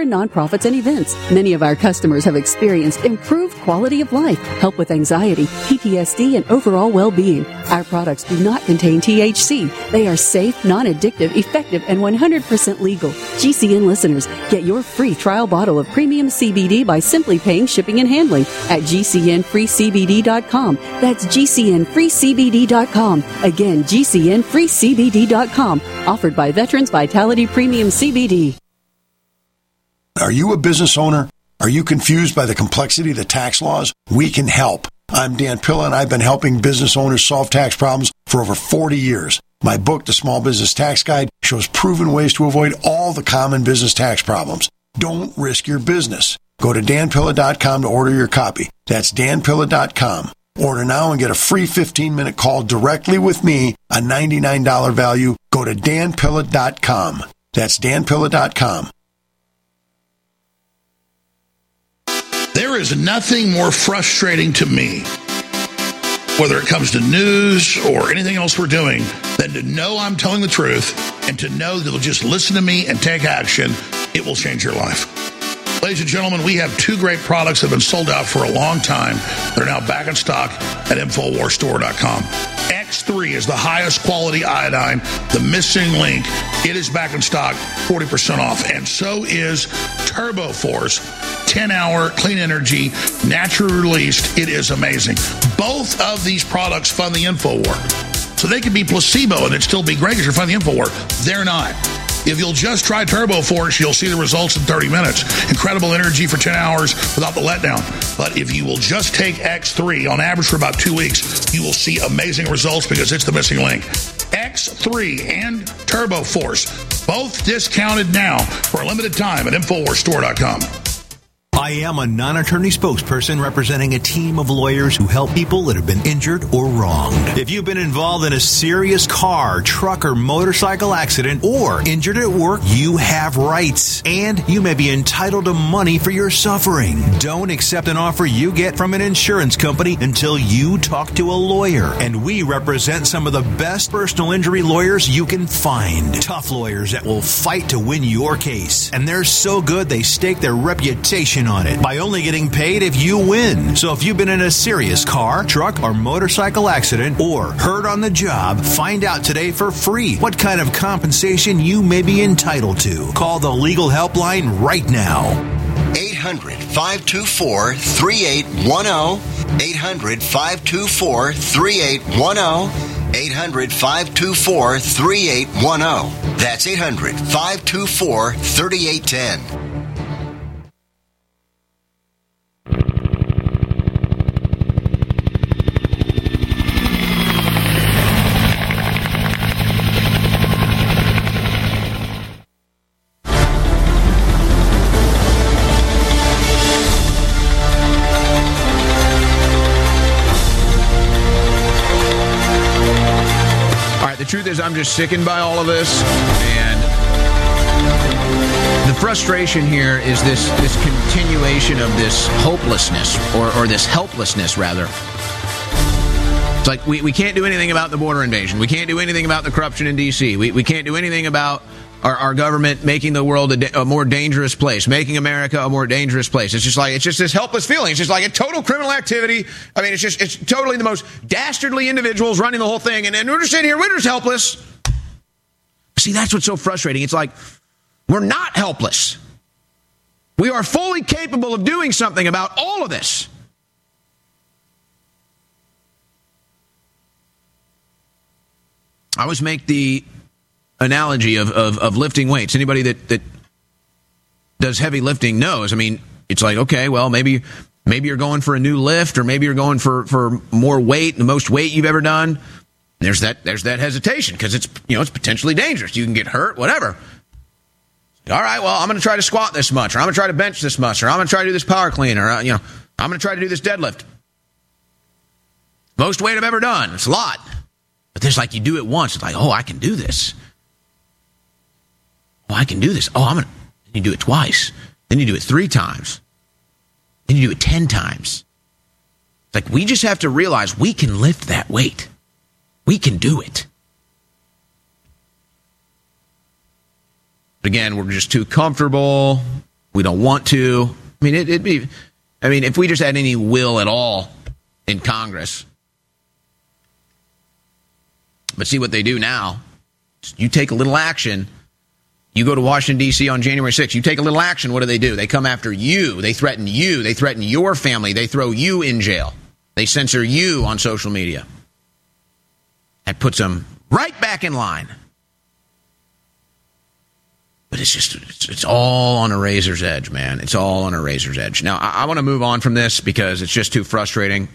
and nonprofits and events. Many of our customers have experienced improved quality of life, help with anxiety, P T S D, and overall well-being. Our products do not contain T H C. They are safe, non-addictive, effective, and one hundred percent legal. G C N listeners, get your free trial bottle of premium C B D by simply paying shipping and handling at G C N free C B D dot com. That's G C N free C B D dot com. Again, G C N free C B D dot com. Offered by Veterans Vitality Premium C B D. Are you a business owner? Are you confused by the complexity of the tax laws? We can help. I'm Dan Pilla, and I've been helping business owners solve tax problems for over forty years. My book, The Small Business Tax Guide, shows proven ways to avoid all the common business tax problems. Don't risk your business. Go to Dan Pilla dot com to order your copy. That's Dan Pilla dot com. Order now and get a free fifteen-minute call directly with me, a ninety-nine dollars value. Go to Dan Pilla dot com. That's Dan Pilla dot com. There is nothing more frustrating to me, whether it comes to news or anything else we're doing, than to know I'm telling the truth and to know that you'll just listen to me and take action. It will change your life. Ladies and gentlemen, we have two great products that have been sold out for a long time. They're now back in stock at Infowars Store dot com. X three is the highest quality iodine, the missing link. It is back in stock, forty percent off. And so is Turbo Force, ten-hour clean energy, naturally released. It is amazing. Both of these products fund the InfoWar. So they could be placebo and it'd still be great because you're funding the InfoWar. They're not. If you'll just try Turbo Force, you'll see the results in thirty minutes. Incredible energy for ten hours without the letdown. But if you will just take X three, on average for about two weeks, you will see amazing results because it's the missing link. X three and Turbo Force, both discounted now for a limited time at Infowars Store dot com. I am a non-attorney spokesperson representing a team of lawyers who help people that have been injured or wronged. If you've been involved in a serious car, truck, or motorcycle accident or injured at work, you have rights, and you may be entitled to money for your suffering. Don't accept an offer you get from an insurance company until you talk to a lawyer, and we represent some of the best personal injury lawyers you can find. Tough lawyers that will fight to win your case, and they're so good they stake their reputation on it by only getting paid if you win. So if you've been in a serious car, truck, or motorcycle accident or hurt on the job, find out today for free what kind of compensation you may be entitled to. Call the legal helpline right now. eight hundred, five two four, three eight one zero. eight hundred, five two four, three eight one zero. eight hundred, five two four, three eight one zero. That's eight hundred, five two four, three eight one zero. The truth is, I'm just sickened by all of this, and the frustration here is this this continuation of this hopelessness, or, or this helplessness, rather. It's like we, we can't do anything about the border invasion. We can't do anything about the corruption in D C. We, we can't do anything about our, our government making the world a, da- a more dangerous place, making America a more dangerous place. It's just like, it's just this helpless feeling. It's just like a total criminal activity. I mean, it's just, it's totally the most dastardly individuals running the whole thing. And, and we're just sitting here, we're just helpless. See, that's what's so frustrating. It's like, we're not helpless. We are fully capable of doing something about all of this. I always make the analogy of, of, of lifting weights. Anybody that, that does heavy lifting knows. I mean, it's like, okay, well, maybe maybe you're going for a new lift, or maybe you're going for, for more weight, the most weight you've ever done. There's that there's that hesitation because it's, you know, it's potentially dangerous. You can get hurt, whatever. All right, well, I'm going to try to squat this much, or I'm going to try to bench this much, or I'm going to try to do this power clean, or, you know, I'm going to try to do this deadlift. Most weight I've ever done. It's a lot. But there's like, you do it once, it's like, oh, I can do this. Oh, I can do this. Oh, I'm going to. Then you do it twice. Then you do it three times. Then you do it ten times. It's like, we just have to realize we can lift that weight. We can do it. But again, we're just too comfortable. We don't want to. I mean, it, it'd be, I mean, if we just had any will at all in Congress. But see what they do now. You take a little action. You go to Washington, D C on January sixth. You take a little action. What do they do? They come after you. They threaten you. They threaten your family. They throw you in jail. They censor you on social media. That puts them right back in line. But it's just, it's, it's all on a razor's edge, man. It's all on a razor's edge. Now, I, I want to move on from this because it's just too frustrating.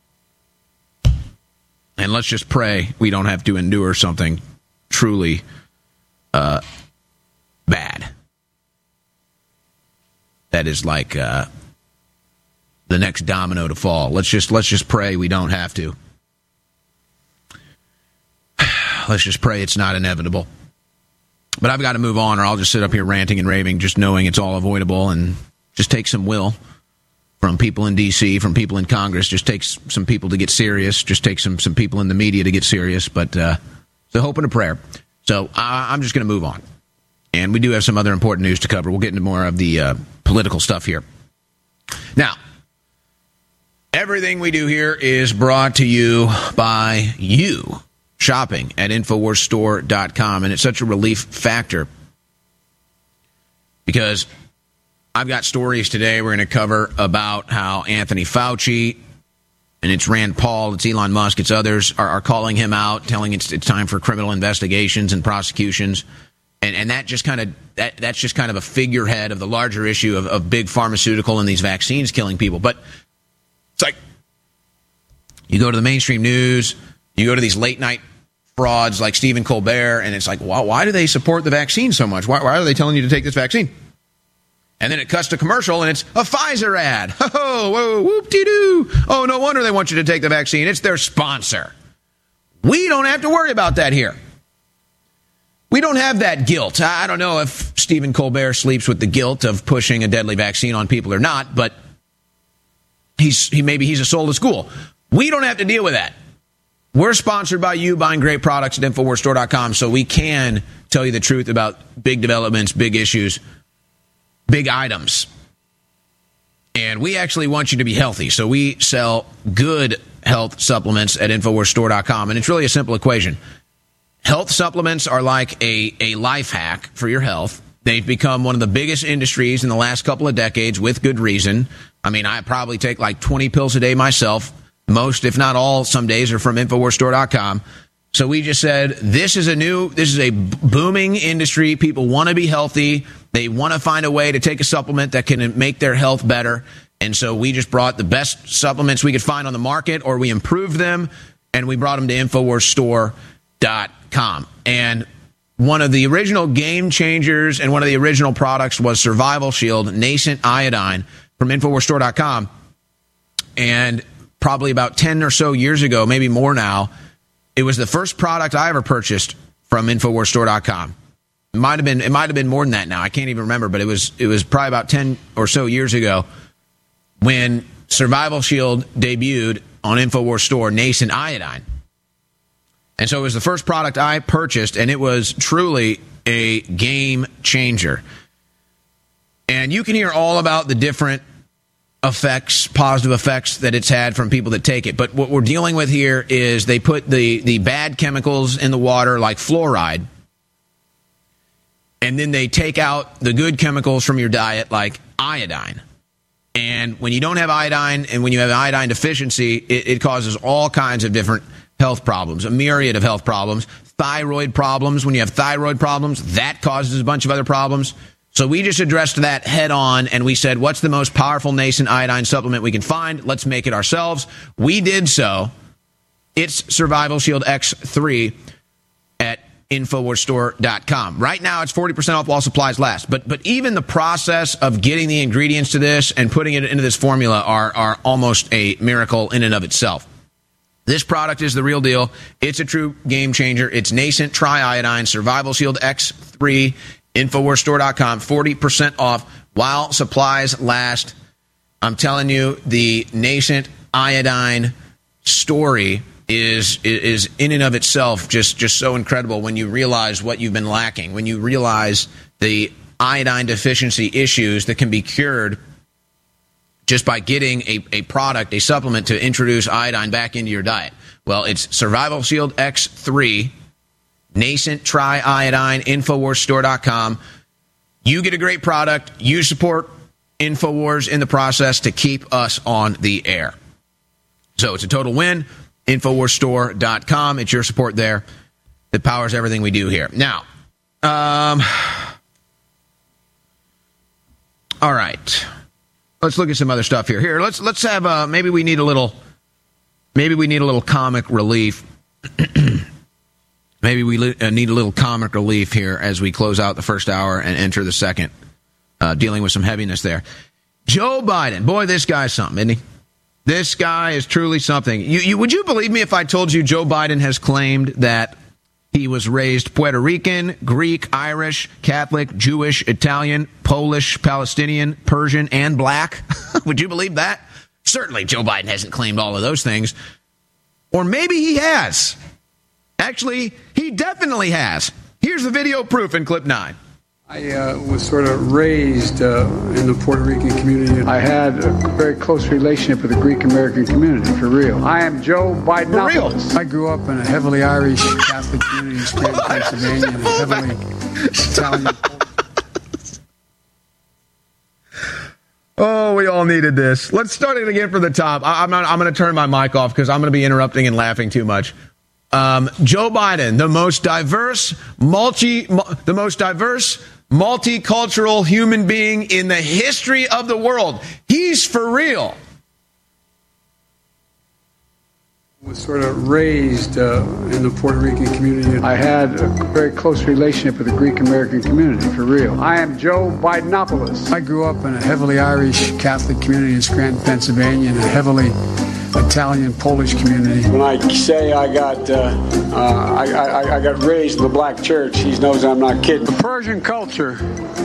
And let's just pray we don't have to endure something truly uh, bad. That is like uh, the next domino to fall. Let's just let's just pray we don't have to. Let's just pray it's not inevitable. But I've got to move on, or I'll just sit up here ranting and raving, just knowing it's all avoidable, and just take some will from people in D C, from people in Congress. Just takes some people to get serious. Just takes some some people in the media to get serious. But uh, it's a hope and a prayer. So uh, I'm just going to move on. And we do have some other important news to cover. We'll get into more of the uh, political stuff here. Now, everything we do here is brought to you by you. Shopping at Infowars Store dot com, and it's such a relief factor because I've got stories today we're going to cover about how Anthony Fauci, and it's Rand Paul, it's Elon Musk, it's others, are, are calling him out, telling it's, it's time for criminal investigations and prosecutions, and and that just kind of that that's just kind of a figurehead of the larger issue of, of big pharmaceutical and these vaccines killing people. But it's like you go to the mainstream news. You go to these late night frauds like Stephen Colbert, and it's like, why, why do they support the vaccine so much? Why, why are they telling you to take this vaccine? And then it cuts to commercial, and it's a Pfizer ad. Oh, whoa, whoop-de-doo. Oh, no wonder they want you to take the vaccine. It's their sponsor. We don't have to worry about that here. We don't have that guilt. I don't know if Stephen Colbert sleeps with the guilt of pushing a deadly vaccine on people or not, but he's he maybe he's a soul to school. We don't have to deal with that. We're sponsored by you, buying great products at Infowars Store dot com, so we can tell you the truth about big developments, big issues, big items. And we actually want you to be healthy, so we sell good health supplements at Infowars Store dot com, and it's really a simple equation. Health supplements are like a, a life hack for your health. They've become one of the biggest industries in the last couple of decades with good reason. I mean, I probably take like twenty pills a day myself. Most, if not all, some days are from Infowars Store dot com. So we just said, this is a new, this is a booming industry. People want to be healthy. They want to find a way to take a supplement that can make their health better. And so we just brought the best supplements we could find on the market, or we improved them, and we brought them to Infowars Store dot com. And one of the original game changers and one of the original products was Survival Shield Nascent Iodine from Infowars Store dot com. And probably about ten or so years ago, maybe more now, it was the first product I ever purchased from Infowars Store dot com. It might have been it might have been more than that now. I can't even remember, but it was it was probably about ten or so years ago when Survival Shield debuted on Infowars Store, Nascent Iodine. And so it was the first product I purchased, and it was truly a game changer. And you can hear all about the different effects, positive effects that it's had from people that take it. But what we're dealing with here is they put the, the bad chemicals in the water like fluoride, and then they take out the good chemicals from your diet like iodine. And when you don't have iodine and when you have iodine deficiency, it, it causes all kinds of different health problems, a myriad of health problems, thyroid problems. When you have thyroid problems, that causes a bunch of other problems. So we just addressed that head on, and we said, what's the most powerful nascent iodine supplement we can find? Let's make it ourselves. We did so. It's Survival Shield X three at Infowars Store dot com. Right now, it's forty percent off while supplies last. But but even the process of getting the ingredients to this and putting it into this formula are, are almost a miracle in and of itself. This product is the real deal. It's a true game changer. It's Nascent Tri-Iodine Survival Shield X three. Infowars Store dot com, forty percent off while supplies last. I'm telling you, the nascent iodine story is is in and of itself just, just so incredible when you realize what you've been lacking, when you realize the iodine deficiency issues that can be cured just by getting a, a product, a supplement to introduce iodine back into your diet. Well, it's Survival Shield X three, Nascent Tri-Iodine, Infowars Store dot com. You get a great product. You support Infowars in the process to keep us on the air. So it's a total win. Infowars Store dot com. It's your support there that powers everything we do here. Now, um, all right. Let's look at some other stuff here. Here, let's let's have uh, maybe we need a little maybe we need a little comic relief. Maybe we li- uh, need a little comic relief here as we close out the first hour and enter the second, uh, dealing with some heaviness there. Joe Biden, boy, this guy's something, isn't he? This guy is truly something. You, you, would you believe me if I told you Joe Biden has claimed that he was raised Puerto Rican, Greek, Irish, Catholic, Jewish, Italian, Polish, Palestinian, Persian, and black? Would you believe that? Certainly Joe Biden hasn't claimed all of those things. Or maybe he has. Actually, he definitely has. Here's the video proof in clip nine. I uh, was sort of raised uh, in the Puerto Rican community. I had a very close relationship with the Greek American community, for real. I am Joe Bidenopoulos. I grew up in a heavily Irish Catholic community in Scranton, Pennsylvania, and a heavily Italian. Oh, we all needed this. Let's start it again from the top. I, I'm not. I'm going to turn my mic off because I'm going to be interrupting and laughing too much. Um, Joe Biden, the most diverse, multi, the most diverse, multicultural human being in the history of the world. He's for real. I was sort of raised uh, in the Puerto Rican community. I had a very close relationship with the Greek American community, for real. I am Joe Bidenopoulos. I grew up in a heavily Irish Catholic community in Scranton, Pennsylvania, and a heavily Italian, Polish community. When I say I got uh, uh, I, I, I got raised in the black church, he knows I'm not kidding. The Persian culture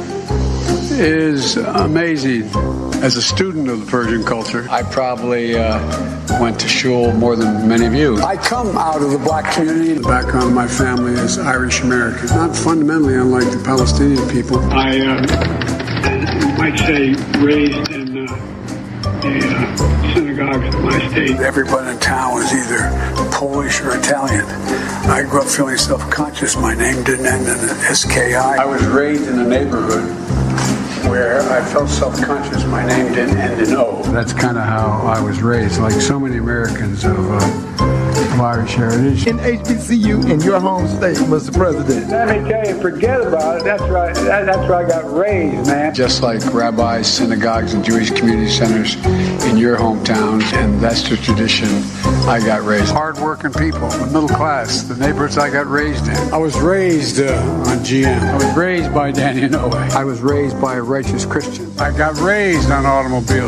is amazing. As a student of the Persian culture, I probably uh, went to shul more than many of you. I come out of the black community. The background of my family is Irish American, not fundamentally unlike the Palestinian people. I uh, might say raised in uh, the uh, synagogues of my state. Everybody in town was either Polish or Italian. I grew up feeling self-conscious. My name didn't end in an S K I. I was raised in a neighborhood where I felt self-conscious. My name didn't end in O. That's kind of how I was raised, like so many Americans of, uh, of Irish heritage. In H B C U in your home state, Mister President. Let me tell you, forget about it. That's right. That, that's where I got raised, man. Just like rabbis, synagogues, and Jewish community centers in your hometowns, and that's the tradition I got raised. Hard-working people, the middle class, the neighborhoods I got raised in. I was raised uh, on G M. I was raised by Danny Inouye. I was raised by a righteous Christian. I got raised on automobiles.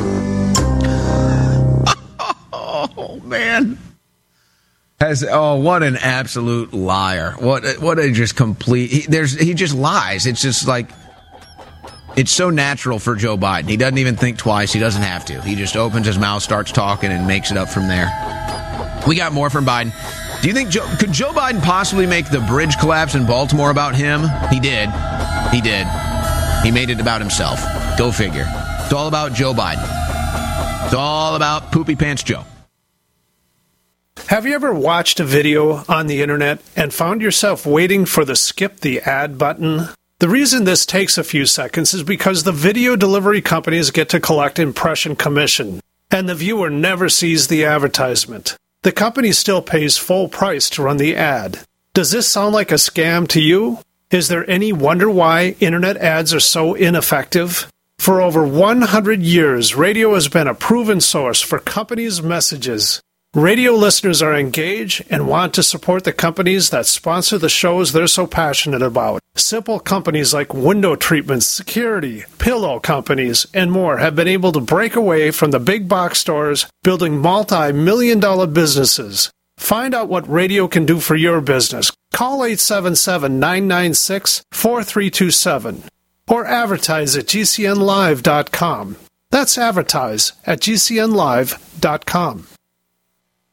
Oh, man. Has oh, what an absolute liar. What what a just complete... He, there's, he just lies. It's just like... It's so natural for Joe Biden. He doesn't even think twice. He doesn't have to. He just opens his mouth, starts talking, and makes it up from there. We got more from Biden. Do you think Joe, could Joe Biden possibly make the bridge collapse in Baltimore about him? He did. He did. He made it about himself. Go figure. It's all about Joe Biden. It's all about Poopy Pants Joe. Have you ever watched a video on the internet and found yourself waiting for the skip the ad button? The reason this takes a few seconds is because the video delivery companies get to collect impression commission, and the viewer never sees the advertisement. The company still pays full price to run the ad. Does this sound like a scam to you? Is there any wonder why internet ads are so ineffective? For over one hundred years, radio has been a proven source for companies' messages. Radio listeners are engaged and want to support the companies that sponsor the shows they're so passionate about. Simple companies like window treatments, security, pillow companies, and more have been able to break away from the big box stores, building multi-million dollar businesses. Find out what radio can do for your business. Call eight seven seven, nine nine six, four three two seven or advertise at G C N live dot com. That's advertise at G C N live dot com.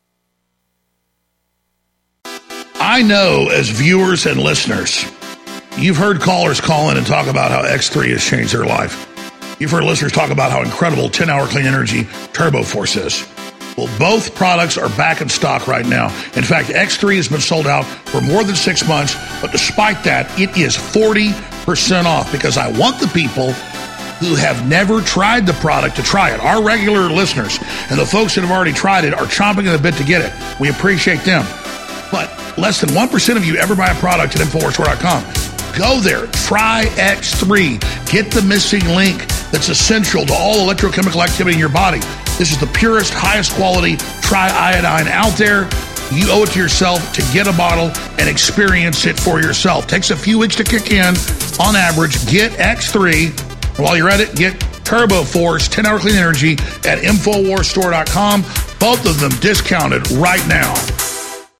I know as viewers and listeners, You've heard callers call in and talk about how X three has changed their life. You've heard listeners talk about how incredible ten-hour clean energy Turbo Force is. Well, both products are back in stock right now. In fact, X three has been sold out for more than six months, but despite that, it is forty percent off because I want the people who have never tried the product to try it. Our regular listeners and the folks that have already tried it are chomping at the bit to get it. We appreciate them. But less than one percent of you ever buy a product at Infowars Store dot com. Go there, try X three, get the missing link that's essential to all electrochemical activity in your body. This is the purest, highest quality triiodine out there. You owe it to yourself to get a bottle and experience it for yourself. Takes a few weeks to kick in. On average, get X three. While you're at it, get Turbo Force ten-hour clean energy at Infowars Store dot com. Both of them discounted right now.